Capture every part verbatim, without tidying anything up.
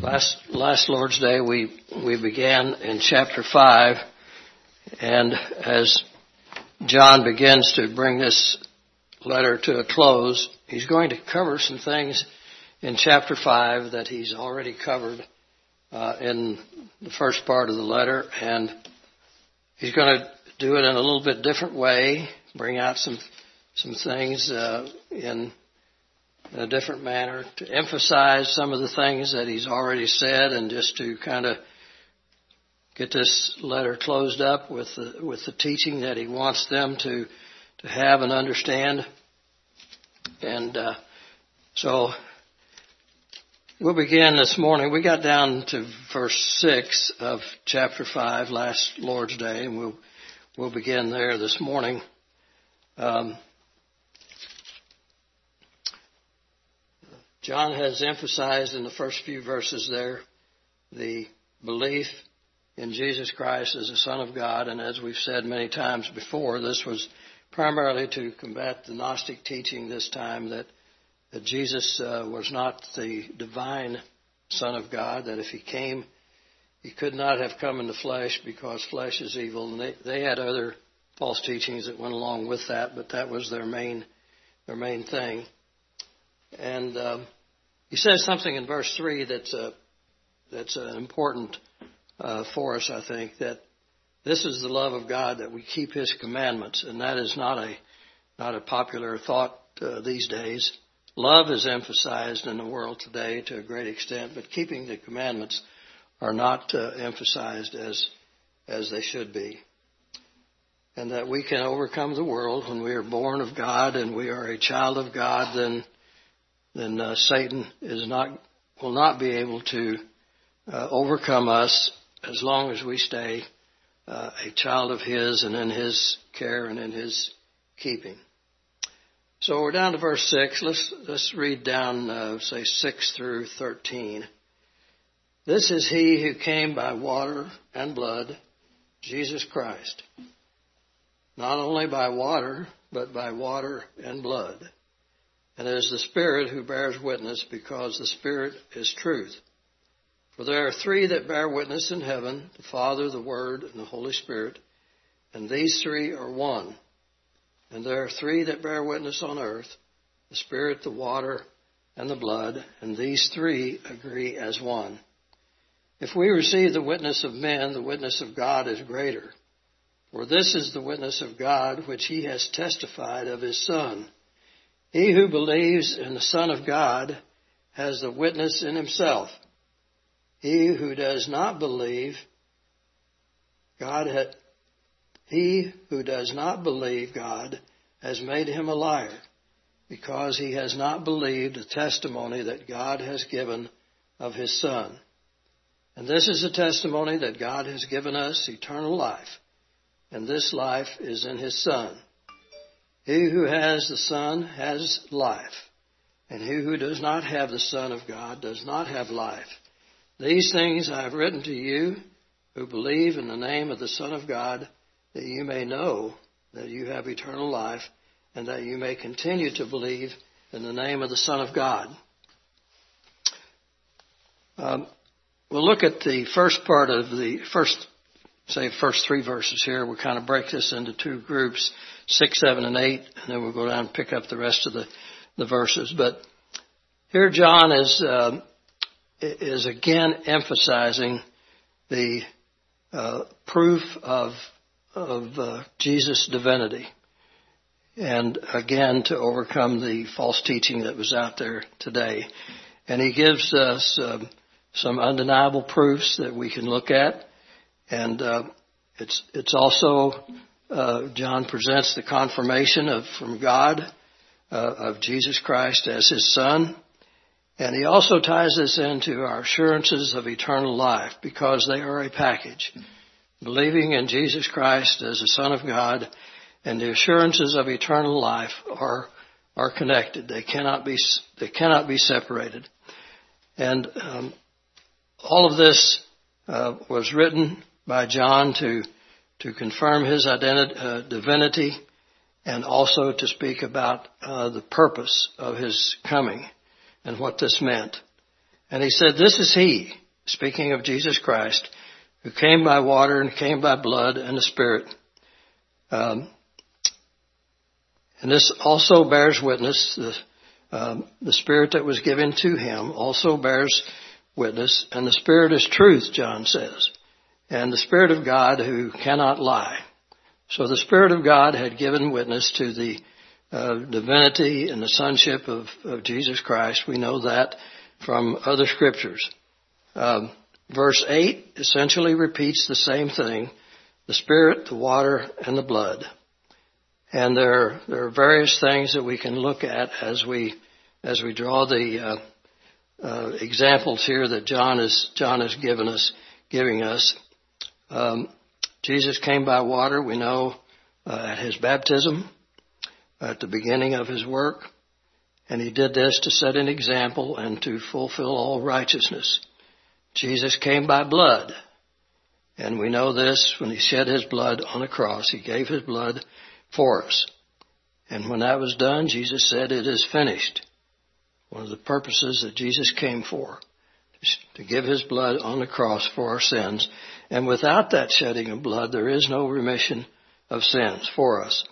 Last last Lord's Day we we began in chapter five, and as John begins to bring this letter to a close, he's going to cover some things in chapter five that he's already covered uh, in the first part of the letter, and he's going to do it in a little bit different way, bring out some some things uh, in in a different manner, to emphasize some of the things that he's already said, and just to kind of get this letter closed up with the, with the teaching that he wants them to to have and understand. And uh, so we'll begin this morning. We got down to verse six of chapter five last Lord's Day, and we'll we'll begin there this morning. Um, John has emphasized in the first few verses there the belief in Jesus Christ as the Son of God, and as we've said many times before, this was primarily to combat the Gnostic teaching this time that, that Jesus uh, was not the divine Son of God, that if he came, he could not have come in the flesh because flesh is evil. And they, they had other false teachings that went along with that, but that was their main their main thing. And um, he says something in verse three that's uh, that's uh, important uh, for us, I think, that this is the love of God, that we keep His commandments, and that is not a not a popular thought uh, these days. Love is emphasized in the world today to a great extent, but keeping the commandments are not uh, emphasized as as they should be. And that we can overcome the world when we are born of God and we are a child of God, then then uh, Satan is not will not be able to uh, overcome us as long as we stay uh, a child of His and in His care and in His keeping. So we're down to verse six. Let's let's read down, uh, say six through thirteen. This is He who came by water and blood, Jesus Christ. Not only by water, but by water and blood. And it is the Spirit who bears witness, because the Spirit is truth. For there are three that bear witness in heaven, the Father, the Word, and the Holy Spirit, and these three are one. And there are three that bear witness on earth, the Spirit, the water, and the blood, and these three agree as one. If we receive the witness of men, the witness of God is greater. For this is the witness of God which He has testified of His Son. He who believes in the Son of God has the witness in himself. He who does not believe God ha- he who does not believe God has made him a liar, because he has not believed the testimony that God has given of His Son. And this is the testimony that God has given us, eternal life, and this life is in His Son. He who has the Son has life, and he who does not have the Son of God does not have life. These things I have written to you who believe in the name of the Son of God, that you may know that you have eternal life, and that you may continue to believe in the name of the Son of God. Um, we'll look at the first part of the first, say, first three verses here. We'll kind of break this into two groups, six, seven, and eight, and then we'll go down and pick up the rest of the, the verses. But here John is uh, is again emphasizing the uh, proof of of uh, Jesus' divinity, and again to overcome the false teaching that was out there today. And he gives us um, some undeniable proofs that we can look at, and uh, it's it's also Uh, John presents the confirmation of from God uh, of Jesus Christ as His Son. And he also ties this into our assurances of eternal life, because they are a package. Believing in Jesus Christ as the Son of God and the assurances of eternal life are are connected. They cannot be they cannot be separated. And um, all of this uh, was written by John to to confirm his identity, uh, divinity, and also to speak about uh, the purpose of His coming and what this meant. And he said, this is he, speaking of Jesus Christ, who came by water and came by blood and the Spirit. Um, and this also bears witness, the, um, the Spirit that was given to him also bears witness. And the Spirit is truth, John says. And the Spirit of God who cannot lie. So the Spirit of God had given witness to the uh, divinity and the sonship of, of Jesus Christ. We know that from other scriptures. Um, verse eight essentially repeats the same thing. The Spirit, the water, and the blood. And there, there are various things that we can look at as we, as we draw the uh, uh, examples here that John is, John has given us, giving us. Um, Jesus came by water, we know, uh, at his baptism, at the beginning of his work. And he did this to set an example and to fulfill all righteousness. Jesus came by blood. And we know this when he shed his blood on the cross. He gave his blood for us. And when that was done, Jesus said, it is finished. One of the purposes that Jesus came for, to give his blood on the cross for our sins. And without that shedding of blood, there is no remission of sins for us.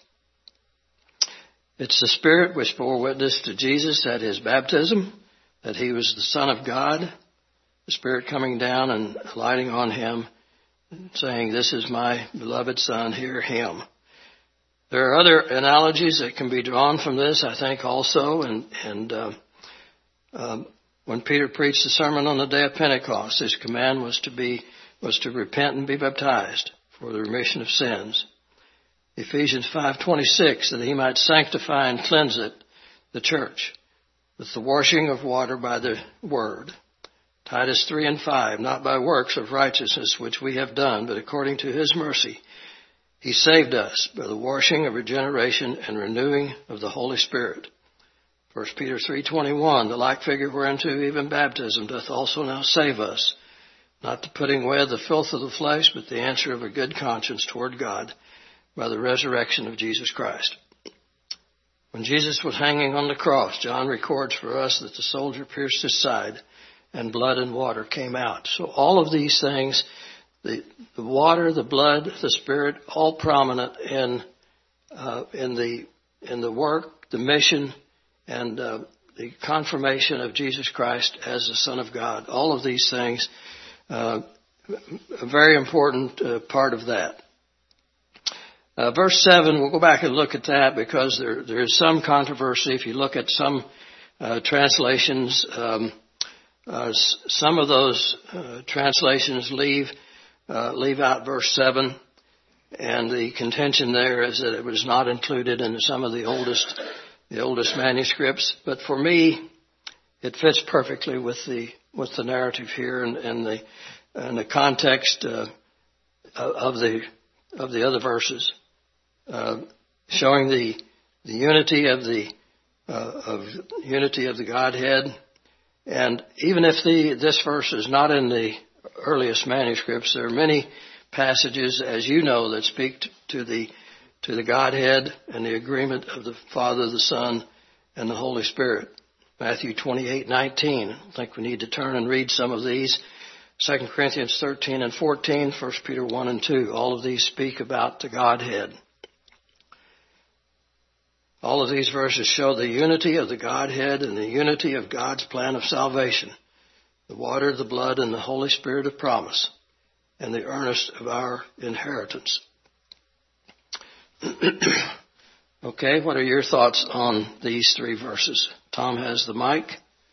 It's the Spirit which bore witness to Jesus at his baptism, that he was the Son of God, the Spirit coming down and alighting on him, saying, this is my beloved Son, hear him. There are other analogies that can be drawn from this, I think, also. And, and uh, um, when Peter preached the sermon on the day of Pentecost, his command was to be was to repent and be baptized for the remission of sins. Ephesians five twenty-six, that he might sanctify and cleanse it, the church, with the washing of water by the word. Titus three and five, not by works of righteousness which we have done, but according to his mercy, he saved us by the washing of regeneration and renewing of the Holy Spirit. First Peter three twenty-one, the like figure whereunto even baptism doth also now save us, not the putting away of the filth of the flesh, but the answer of a good conscience toward God by the resurrection of Jesus Christ. When Jesus was hanging on the cross, John records for us that the soldier pierced his side and blood and water came out. So all of these things, the, the water, the blood, the Spirit, all prominent in uh, in the in the work, the mission, and uh, the confirmation of Jesus Christ as the Son of God. All of these things, uh, a very important uh, part of that. Uh, verse seven, we'll go back and look at that because there there is some controversy. If you look at some uh, translations, um, uh, s- some of those uh, translations leave uh, leave out verse seven, and the contention there is that it was not included in some of the oldest the oldest manuscripts. But for me, it fits perfectly with the with the narrative here and, and the and the context uh, of the of the other verses. Uh, showing the the unity of the uh, of unity of the Godhead, and even if the this verse is not in the earliest manuscripts, there are many passages, as you know, that speak to the to the Godhead and the agreement of the Father, the Son, and the Holy Spirit. Matthew twenty-eight nineteen. I think we need to turn and read some of these. Second Corinthians thirteen and fourteen, First Peter one and two. All of these speak about the Godhead. All of these verses show the unity of the Godhead and the unity of God's plan of salvation, the water, the blood, and the Holy Spirit of promise, and the earnest of our inheritance. Okay, what are your thoughts on these three verses? Tom has the mic.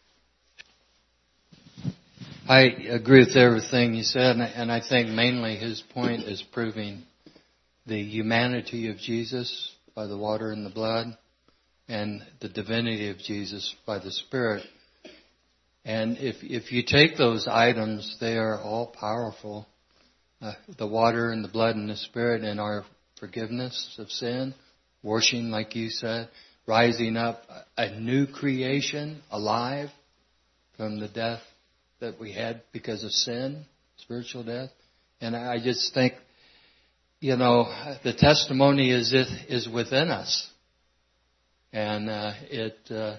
I agree with everything you said, and I think mainly his point is proving the humanity of Jesus by the water and the blood, and the divinity of Jesus by the Spirit. And if if you take those items, they are all powerful. Uh, the water and the blood and the Spirit and our forgiveness of sin, washing, like you said, rising up, a new creation, alive from the death that we had because of sin, spiritual death. And I just think, you know, the testimony is it is within us, and uh, it uh,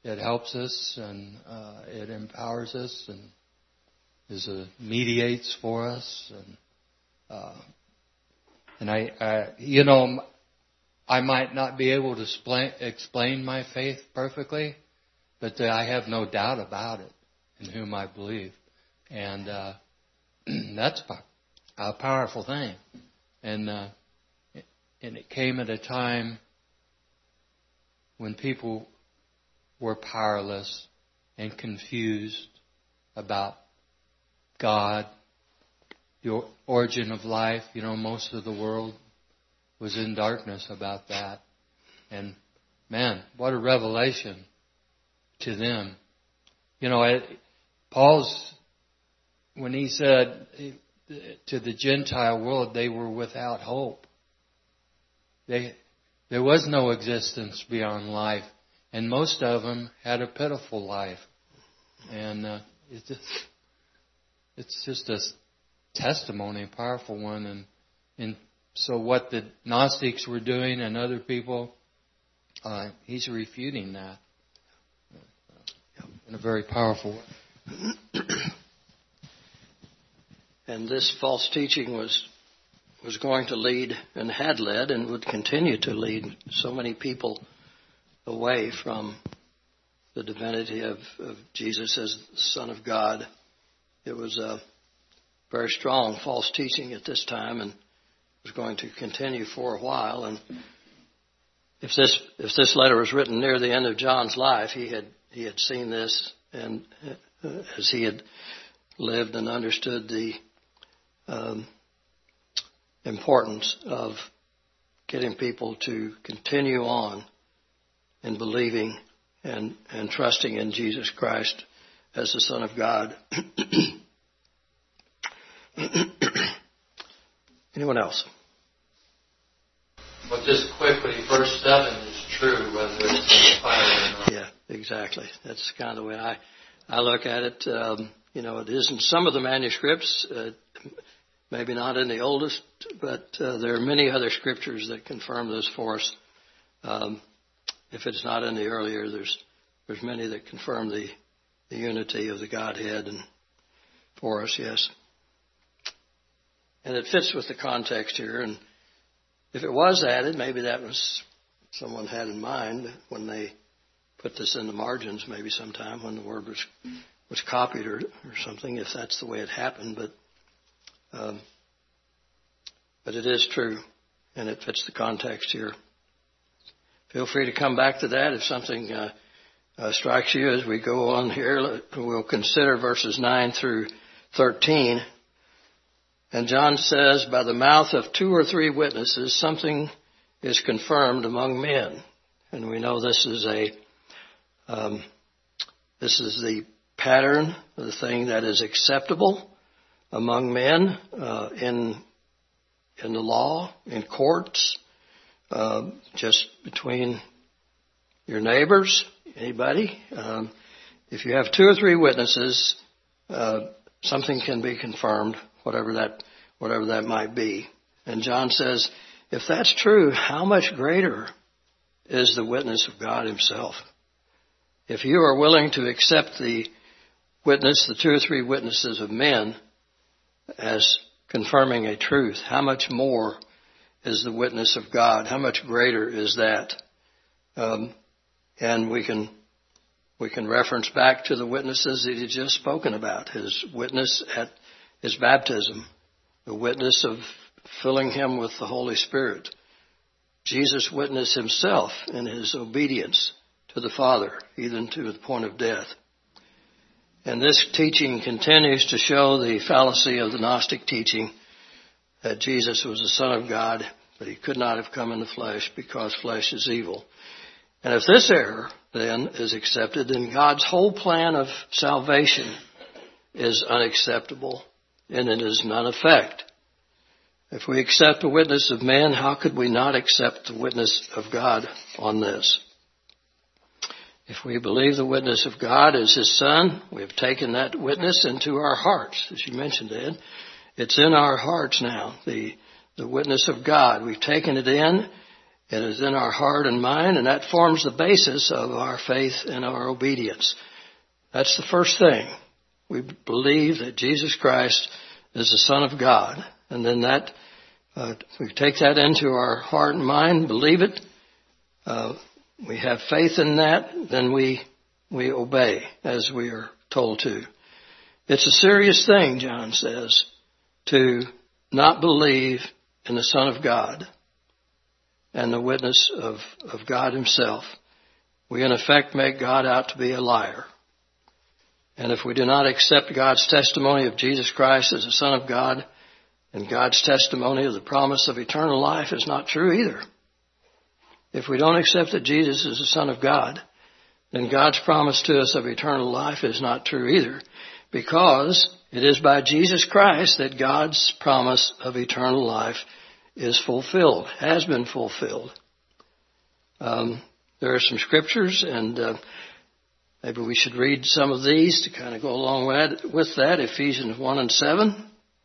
it helps us and uh, it empowers us and is a mediates for us. And uh, and I, I, you know, I might not be able to explain, explain my faith perfectly, but I have no doubt about it in whom I believe, and uh, that's a powerful thing. And uh, and it came at a time when people were powerless and confused about God, the origin of life. You know, most of the world was in darkness about that. And man, what a revelation to them. You know, it, Paul's, when he said to the Gentile world they were without hope. They, there was no existence beyond life. And most of them had a pitiful life. And uh, it's just, it's just a testimony, a powerful one. And, and so what the Gnostics were doing and other people, uh, he's refuting that in a very powerful way. And this false teaching was was going to lead and had led and would continue to lead so many people away from the divinity of, of Jesus as the Son of God. It was a very strong false teaching at this time and was going to continue for a while. And if this if this letter was written near the end of John's life, he had he had seen this, and uh, as he had lived and understood the um, importance of getting people to continue on in believing and, and trusting in Jesus Christ as the Son of God. Anyone else? Well, just quickly, verse seven is true, whether it's in the Bible or not. Yeah, exactly. That's kind of the way I, I look at it. Um, you know, it is in some of the manuscripts, uh, maybe not in the oldest, but uh, there are many other scriptures that confirm this for us. Um, if it's not in the earlier, there's there's many that confirm the, the unity of the Godhead and for us, yes. And it fits with the context here. And if it was added, maybe that was someone had in mind when they put this in the margins, maybe sometime when the word was was copied or, or something, if that's the way it happened. But um, but it is true, and it fits the context here. Feel free to come back to that if something uh, uh, strikes you as we go on here. We'll consider verses nine through thirteen. And John says, by the mouth of two or three witnesses, something is confirmed among men. And we know this is a, um, this is the pattern, the thing that is acceptable among men uh, in in the law, in courts, uh, just between your neighbors, anybody. Um, if you have two or three witnesses, uh, something can be confirmed, whatever that whatever that might be. And John says, if that's true, how much greater is the witness of God himself? If you are willing to accept the witness, the two or three witnesses of men as confirming a truth, how much more is the witness of God? How much greater is that? Um, and we can we can reference back to the witnesses that he just spoken about. His witness at his baptism, the witness of filling him with the Holy Spirit. Jesus witnessed himself in his obedience to the Father, even to the point of death. And this teaching continues to show the fallacy of the Gnostic teaching that Jesus was the Son of God, but he could not have come in the flesh because flesh is evil. And if this error, then, is accepted, then God's whole plan of salvation is unacceptable, and it is none effect. If we accept the witness of man, how could we not accept the witness of God on this? If we believe the witness of God is his Son, we have taken that witness into our hearts, as you mentioned, Ed. It's in our hearts now, the, the witness of God. We've taken it in, It is in our heart and mind, and that forms the basis of our faith and our obedience. That's the first thing. We believe that Jesus Christ is the Son of God. And then that, uh, we take that into our heart and mind, believe it. Uh, we have faith in that, then we, we obey as we are told to. It's a serious thing, John says, to not believe in the Son of God and the witness of, of God himself. We in effect make God out to be a liar. And if we do not accept God's testimony of Jesus Christ as the Son of God, and God's testimony of the promise of eternal life is not true either. If we don't accept that Jesus is the Son of God, then God's promise to us of eternal life is not true either, because it is by Jesus Christ that God's promise of eternal life is fulfilled, has been fulfilled. Um, there are some scriptures, and uh, maybe we should read some of these to kind of go along with, with that. Ephesians one and seven.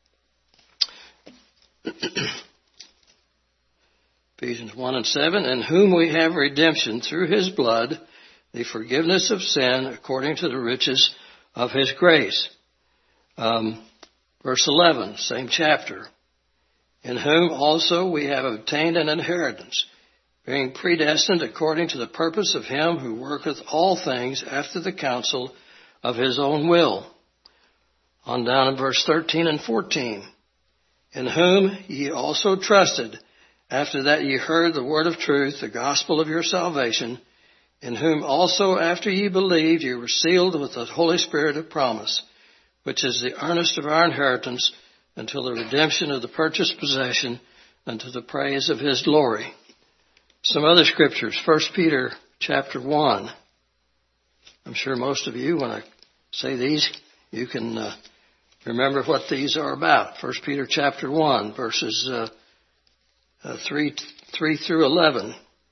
Ephesians one and seven. In whom we have redemption through his blood, the forgiveness of sin according to the riches of his grace. Um, verse eleven, same chapter. In whom also we have obtained an inheritance, being predestined according to the purpose of him who worketh all things after the counsel of his own will. On down in verse thirteen and fourteen. In whom ye also trusted, after that ye heard the word of truth, the gospel of your salvation, in whom also after ye believed ye were sealed with the Holy Spirit of promise, which is the earnest of our inheritance, until the redemption of the purchased possession, unto the praise of his glory. Some other scriptures. First Peter chapter one. I'm sure most of you, when I say these, you can uh, remember what these are about. First Peter chapter one, verses uh, uh, three, three through eleven.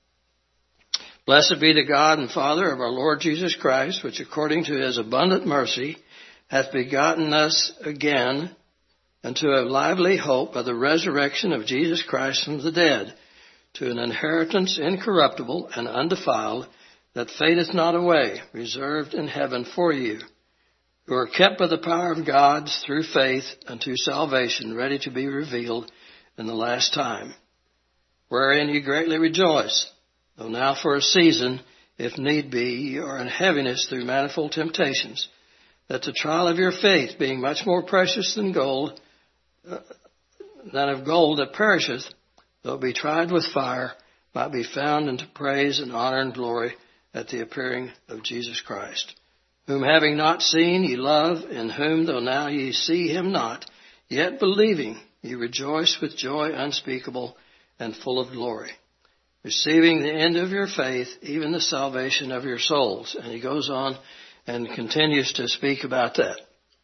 Blessed be the God and Father of our Lord Jesus Christ, which according to his abundant mercy hath begotten us again unto a lively hope by the resurrection of Jesus Christ from the dead, to an inheritance incorruptible and undefiled, that fadeth not away, reserved in heaven for you, who are kept by the power of God through faith unto salvation, ready to be revealed in the last time, wherein ye greatly rejoice, though now for a season, if need be, ye are in heaviness through manifold temptations, that the trial of your faith, being much more precious than gold, uh, than of gold that perisheth, though it be tried with fire, might be found unto praise and honor and glory at the appearing of Jesus Christ, whom having not seen ye love, in whom though now ye see him not, yet believing ye rejoice with joy unspeakable and full of glory, receiving the end of your faith, even the salvation of your souls. And he goes on and continues to speak about that.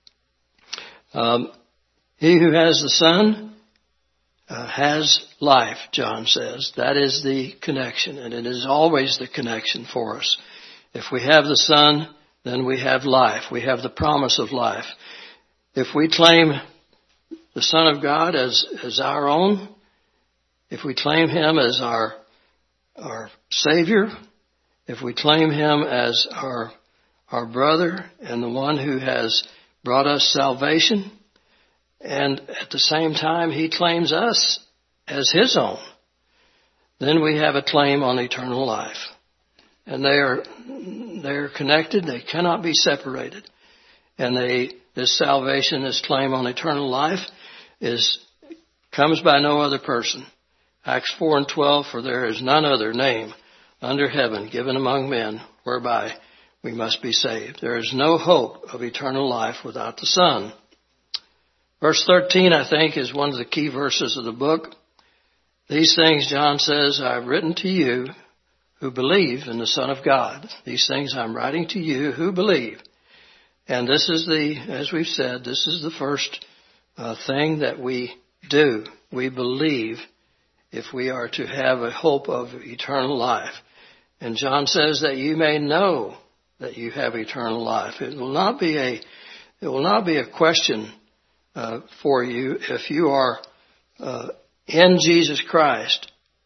Um, he who has the Son uh, has life, John says. That is the connection, and it is always the connection for us. If we have the Son, then we have life. We have the promise of life. If we claim the Son of God as, as our own, if we claim him as our, our Savior, if we claim him as our, our brother and the one who has brought us salvation, and at the same time he claims us as his own, then we have a claim on eternal life. And they are, they are connected. They cannot be separated. And they, this salvation, this claim on eternal life is, comes by no other person. Acts four and twelve, for there is none other name under heaven given among men whereby we must be saved. There is no hope of eternal life without the Son. Verse thirteen, I think, is one of the key verses of the book. These things, John says, I have written to you who believe in the Son of God. These things I'm writing to you who believe. And this is the, as we've said, this is the first uh, thing that we do. We believe if we are to have a hope of eternal life. And John says that you may know that you have eternal life. It will not be a, it will not be a question uh, for you if you are uh, in Jesus Christ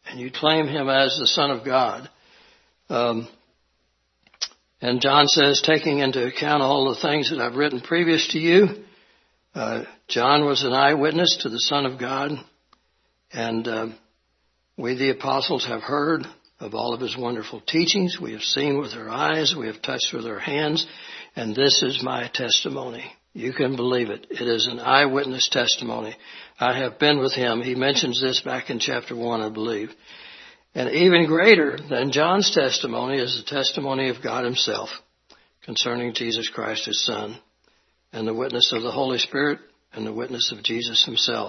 and you claim him as the Son of God. Um, and John says, taking into account all the things that I've written previous to you, uh, John was an eyewitness to the Son of God, and uh, we, the apostles, have heard of all of his wonderful teachings. We have seen with our eyes, we have touched with our hands, and this is my testimony. You can believe it. It is an eyewitness testimony. I have been with him. He mentions this back in chapter one, I believe. And even greater than John's testimony is the testimony of God himself concerning Jesus Christ, his Son, and the witness of the Holy Spirit and the witness of Jesus himself.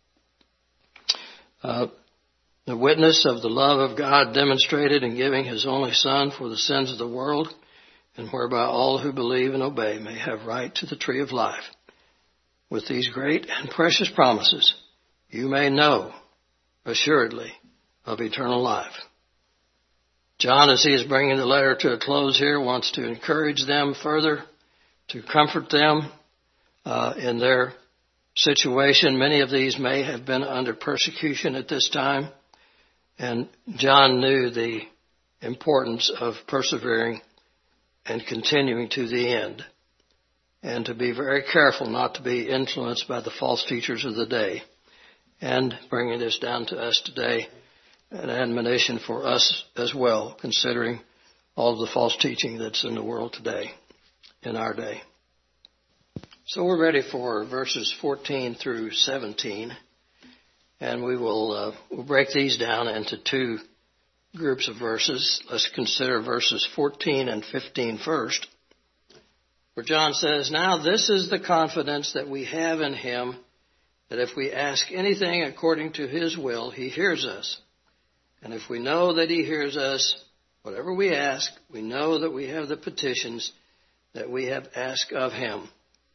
Uh, the witness of the love of God demonstrated in giving his only Son for the sins of the world, and whereby all who believe and obey may have right to the tree of life. With these great and precious promises, you may know assuredly of eternal life. John, as he is bringing the letter to a close here, wants to encourage them further, to comfort them uh, in their situation. Many of these may have been under persecution at this time, and John knew the importance of persevering and continuing to the end, and to be very careful not to be influenced by the false teachers of the day. And bringing this down to us today, an admonition for us as well, considering all of the false teaching that's in the world today, in our day. So we're ready for verses fourteen through seventeen, and we will uh, we'll break these down into two groups of verses. Let's consider verses fourteen and fifteen first, where John says, "Now this is the confidence that we have in him, that if we ask anything according to his will, he hears us. And if we know that he hears us, whatever we ask, we know that we have the petitions that we have asked of him."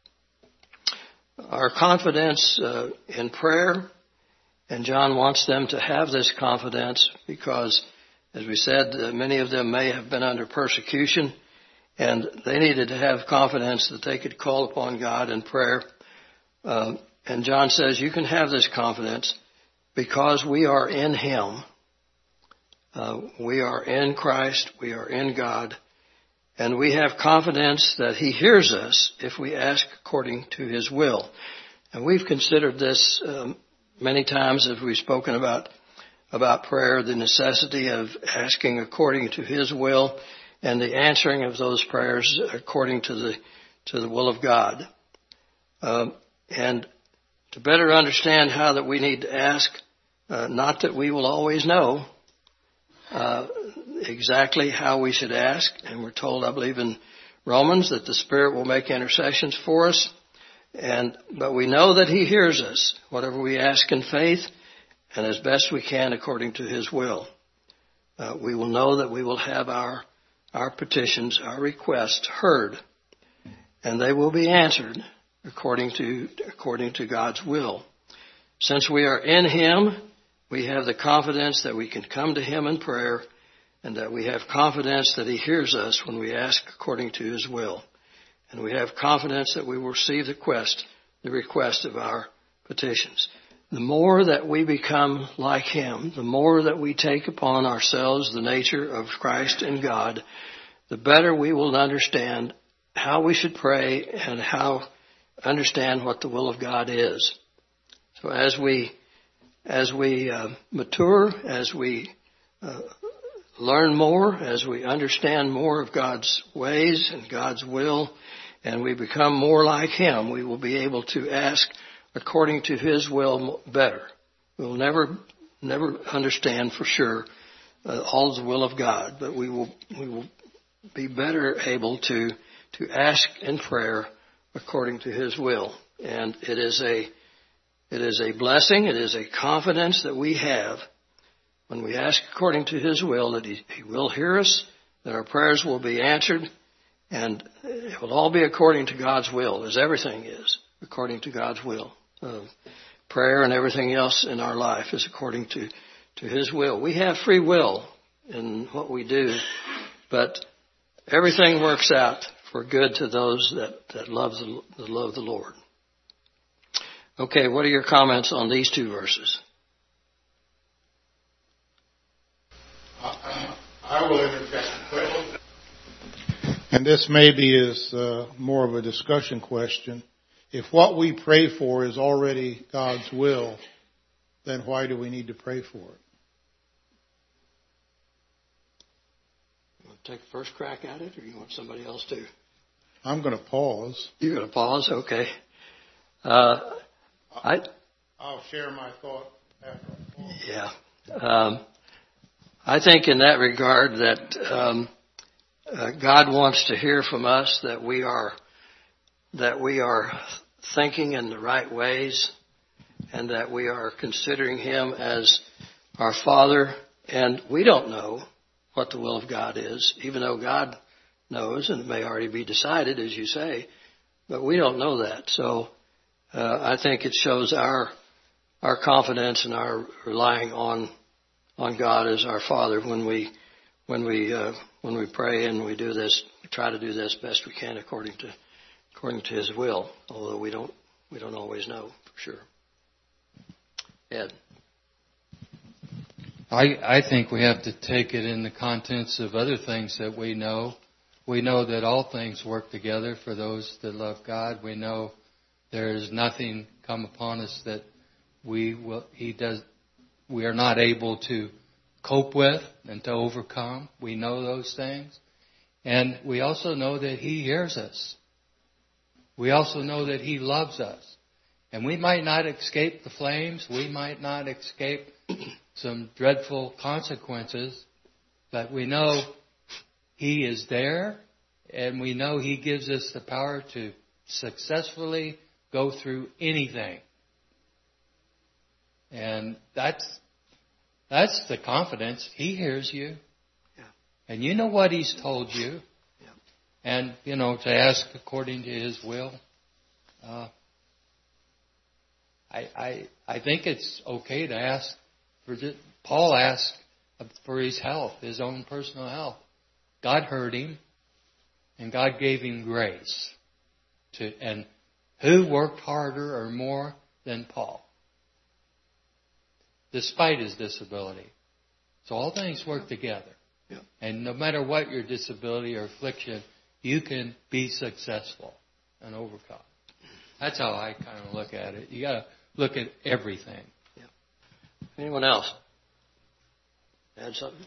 Our confidence uh, in prayer, and John wants them to have this confidence because, as we said, uh, many of them may have been under persecution, and they needed to have confidence that they could call upon God in prayer. Uh, and John says, you can have this confidence because we are in him. Uh, we are in Christ. We are in God. And we have confidence that he hears us if we ask according to his will. And we've considered this um, many times as we've spoken about about prayer, the necessity of asking according to his will and the answering of those prayers according to the to the will of God. Um, and to better understand how that we need to ask, uh, not that we will always know uh, exactly how we should ask, and we're told, I believe in Romans, that the Spirit will make intercessions for us, and but we know that he hears us, whatever we ask in faith, and as best we can according to his will. Uh, we will know that we will have our our petitions, our requests heard, and they will be answered according to according to God's will. Since we are in him, we have the confidence that we can come to him in prayer, and that we have confidence that he hears us when we ask according to his will. And we have confidence that we will receive the request, the request of our petitions. The more that we become like him, the more that we take upon ourselves the nature of Christ and God, the better we will understand how we should pray and how understand what the will of God is. So as we as we uh, mature, as we uh, learn more, as we understand more of God's ways and God's will, and we become more like him, we will be able to ask according to his will better. We'll never, never understand for sure uh, all the will of God, but we will, we will be better able to, to ask in prayer according to his will. And it is a, it is a blessing, it is a confidence that we have when we ask according to his will, that he, he will hear us, that our prayers will be answered, and it will all be according to God's will, as everything is according to God's will. Uh, prayer and everything else in our life is according to, to his will. We have free will in what we do, but everything works out for good to those that, that love the, that love the Lord. Okay, what are your comments on these two verses? I will interject a question. And this maybe is uh, more of a discussion question. If what we pray for is already God's will, then why do we need to pray for it? You want to take a first crack at it, or you want somebody else to? I'm going to pause. You're going to pause? Okay. Uh, I, I'll share my thought after I pause. Yeah. Um, I think in that regard that um, uh, God wants to hear from us that we are that we are thinking in the right ways, and that we are considering Him as our Father. And we don't know what the will of God is, even though God knows, and it may already be decided, as you say, but we don't know that. So uh, I think it shows our our confidence and our relying on on God as our Father when we when we uh, when we pray and we do this. We try to do this best we can according to according to His will, although we don't we don't always know for sure. Ed. I, I think we have to take it in the contents of other things that we know. We know that all things work together for those that love God. We know there is nothing come upon us that we will, He does, we are not able to cope with and to overcome. We know those things. And we also know that He hears us. We also know that He loves us. And we might not escape the flames. We might not escape some dreadful consequences. But we know He is there. And we know He gives us the power to successfully go through anything. And that's that's the confidence. He hears you. Yeah. And you know what He's told you. Yeah. And, you know, to ask according to His will. Uh, I, I I think it's okay to ask for this. Paul asked for his health, his own personal health. God heard him, and God gave him grace. To and who worked harder or more than Paul, despite his disability? So all things work together. Yeah. And no matter what your disability or affliction, you can be successful and overcome. That's how I kind of look at it. You got to look at everything. Yeah. Anyone else? Add something?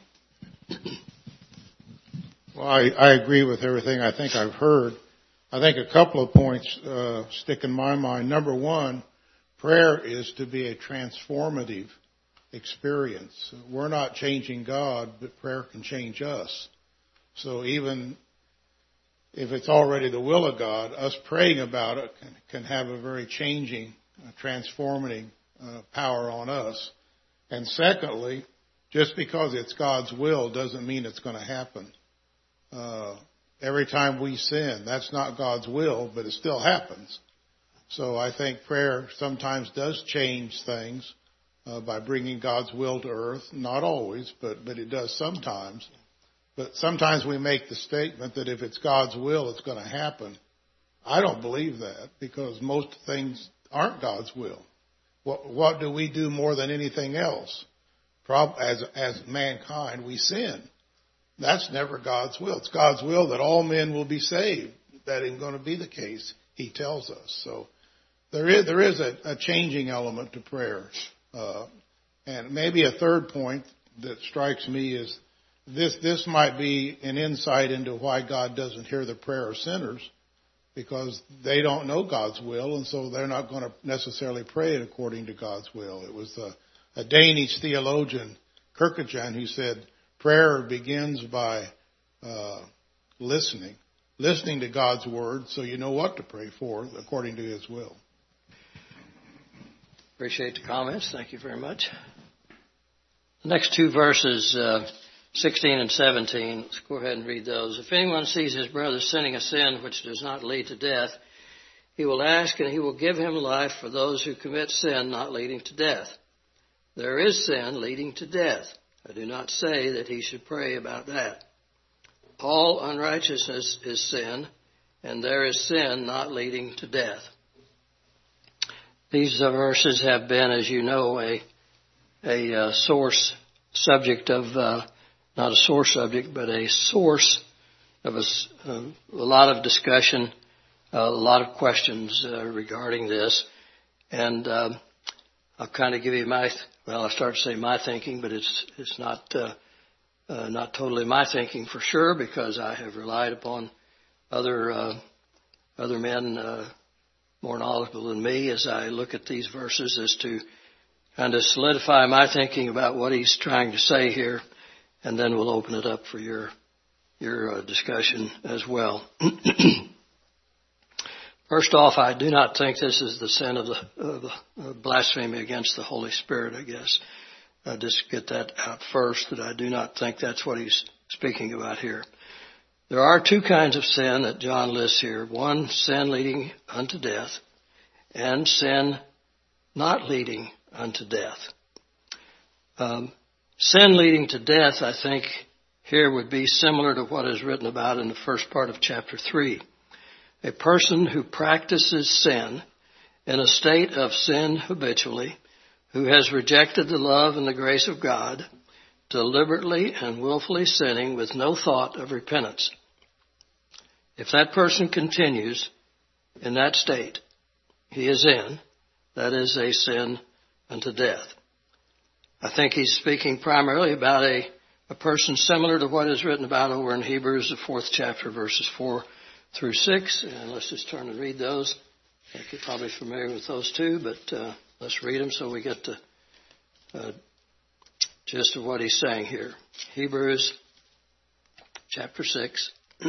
Well, I, I agree with everything I think I've heard. I think a couple of points uh, stick in my mind. Number one, prayer is to be a transformative experience. We're not changing God, but prayer can change us. So even if it's already the will of God, us praying about it can, can have a very changing, uh, transforming uh, power on us. And secondly, just because it's God's will doesn't mean it's going to happen. Uh, every time we sin, that's not God's will, but it still happens. So I think prayer sometimes does change things uh, by bringing God's will to earth. Not always, but, but it does sometimes. But sometimes we make the statement that if it's God's will, it's going to happen. I don't believe that, because most things aren't God's will. What, what do we do more than anything else? As, as mankind, we sin. That's never God's will. It's God's will that all men will be saved. That ain't going to be the case, He tells us. So there is, there is a, a changing element to prayer. Uh, and maybe a third point that strikes me is This this might be an insight into why God doesn't hear the prayer of sinners, because they don't know God's will, and so they're not going to necessarily pray it according to God's will. It was a, a Danish theologian, Kierkegaard, who said prayer begins by uh, listening, listening to God's word, so you know what to pray for according to His will. Appreciate the comments. Thank you very much. The next two verses. Uh, sixteen and seventeen, let's go ahead and read those. If anyone sees his brother sinning a sin which does not lead to death, he will ask, and He will give him life for those who commit sin not leading to death. There is sin leading to death. I do not say that he should pray about that. All unrighteousness is sin, and there is sin not leading to death. These verses have been, as you know, a, a uh, source subject of uh, not a sore subject, but a source of a, a lot of discussion, a lot of questions uh, regarding this. And uh, I'll kind of give you my, well, I start to say my thinking, but it's it's not uh, uh, not totally my thinking for sure, because I have relied upon other uh, other men uh, more knowledgeable than me as I look at these verses, as to kind of solidify my thinking about what he's trying to say here, and then we'll open it up for your your uh, discussion as well. First off, I do not think this is the sin of the, of the blasphemy against the Holy Spirit, I guess. I'll just get that out first, that I do not think that's what he's speaking about here. There are two kinds of sin that John lists here. One, sin leading unto death, and sin not leading unto death. Um, sin leading to death, I think, here would be similar to what is written about in the first part of chapter three. A person who practices sin in a state of sin habitually, who has rejected the love and the grace of God, deliberately and willfully sinning with no thought of repentance. If that person continues in that state he is in, that is a sin unto death. I think he's speaking primarily about a, a person similar to what is written about over in Hebrews, the fourth chapter, verses four through six. And let's just turn and read those. I think you're probably familiar with those two, but uh, let's read them so we get the uh, gist of what he's saying here. Hebrews chapter six,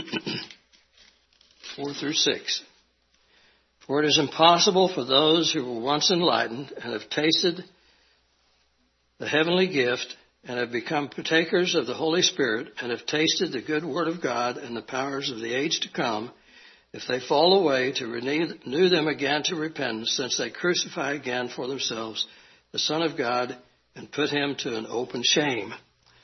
four through six. For it is impossible for those who were once enlightened and have tasted the heavenly gift and have become partakers of the Holy Spirit and have tasted the good word of God and the powers of the age to come, if they fall away, to renew them again to repentance, since they crucify again for themselves the Son of God and put him to an open shame.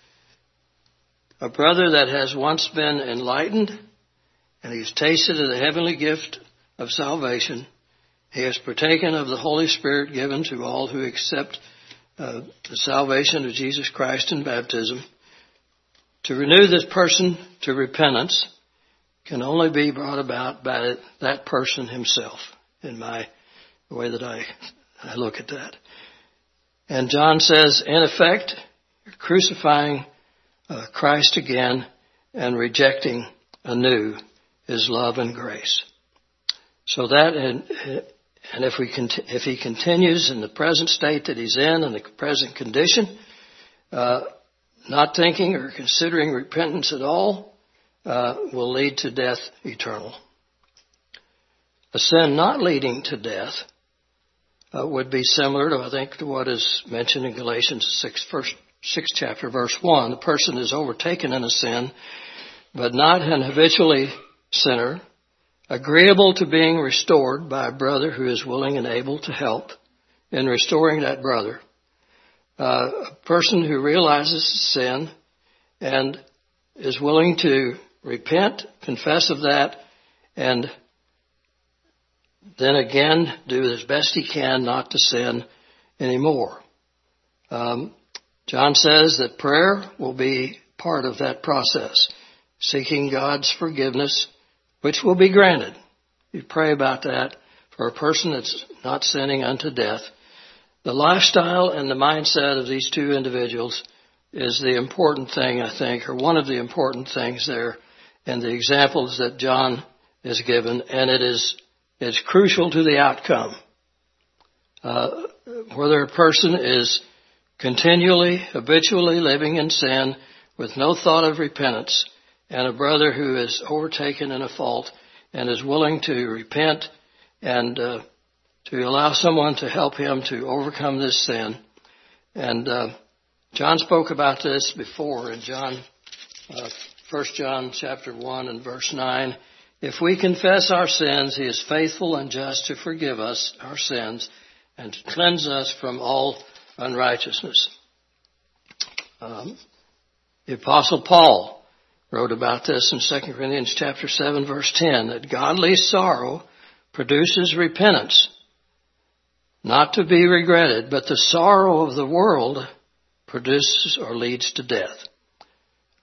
A brother that has once been enlightened and he has tasted of the heavenly gift of salvation, he has partaken of the Holy Spirit given to all who accept Uh, the salvation of Jesus Christ in baptism. To renew this person to repentance can only be brought about by that person himself, in my the way that I, I look at that. And John says, in effect, you're crucifying uh, Christ again and rejecting anew his love and grace. So that, and, and if we cont- if he continues in the present state that he's in, in the present condition, uh, not thinking or considering repentance at all, uh, will lead to death eternal. A sin not leading to death uh, would be similar to, I think, to what is mentioned in Galatians six, first, sixth chapter, verse one. The person is overtaken in a sin, but not an habitually sinner, agreeable to being restored by a brother who is willing and able to help in restoring that brother. Uh, a person who realizes sin and is willing to repent, confess of that, and then again do as best he can not to sin anymore. Um, John says that prayer will be part of that process, seeking God's forgiveness, which will be granted. You pray about that for a person that's not sinning unto death. The lifestyle and the mindset of these two individuals is the important thing, I think, or one of the important things there in the examples that John is given, and it is it's crucial to the outcome. Uh, whether a person is continually, habitually living in sin with no thought of repentance, and a brother who is overtaken in a fault and is willing to repent and uh, to allow someone to help him to overcome this sin. And uh, John spoke about this before in John, uh, First John chapter one and verse nine. If we confess our sins, he is faithful and just to forgive us our sins and to cleanse us from all unrighteousness. Um, the Apostle Paul wrote about this in Second Corinthians chapter seven, verse ten, that godly sorrow produces repentance, not to be regretted, but the sorrow of the world produces or leads to death.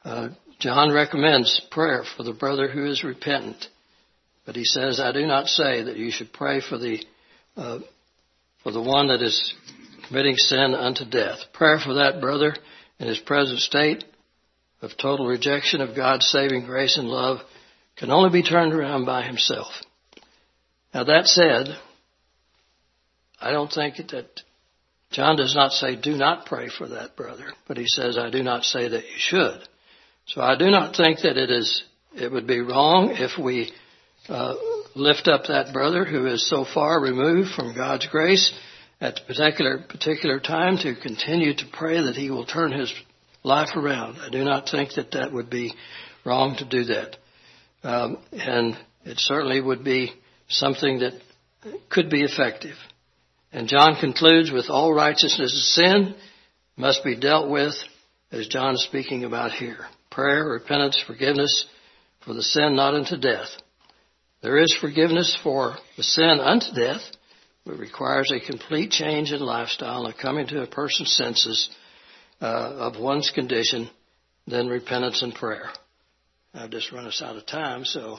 Uh, John recommends prayer for the brother who is repentant. But he says, I do not say that you should pray for the uh, for the one that is committing sin unto death. Prayer for that brother in his present state of total rejection of God's saving grace and love can only be turned around by himself. Now that said, I don't think that John does not say do not pray for that brother, but he says I do not say that you should. So I do not think that it is it would be wrong if we uh, lift up that brother who is so far removed from God's grace at the particular particular time to continue to pray that he will turn his life around. I do not think that that would be wrong to do that. Um, and it certainly would be something that could be effective. And John concludes with all righteousness of sin must be dealt with, as John is speaking about here. Prayer, repentance, forgiveness for the sin not unto death. There is forgiveness for the sin unto death, but it requires a complete change in lifestyle and coming to a person's senses uh, of one's condition, then repentance and prayer. I've just run us out of time, so...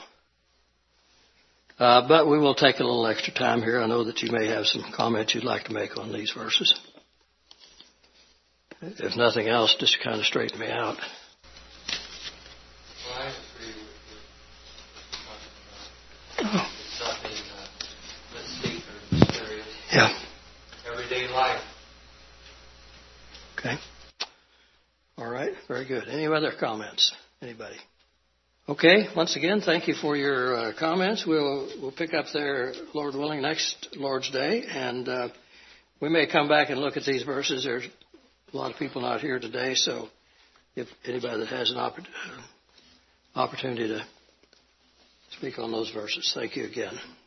Uh, but we will take a little extra time here. I know that you may have some comments you'd like to make on these verses. If nothing else, just kind of straighten me out. Well, I agree with you. It's nothing uh, that's deep or mysterious. Yeah. Everyday life. Okay. All right. Very good. Any other comments? Anybody? Okay. Once again, thank you for your uh, comments. We'll we'll pick up there, Lord willing, next Lord's Day, and uh, we may come back and look at these verses. There's a lot of people not here today, so if anybody that has an oppor- uh, opportunity to speak on those verses, thank you again.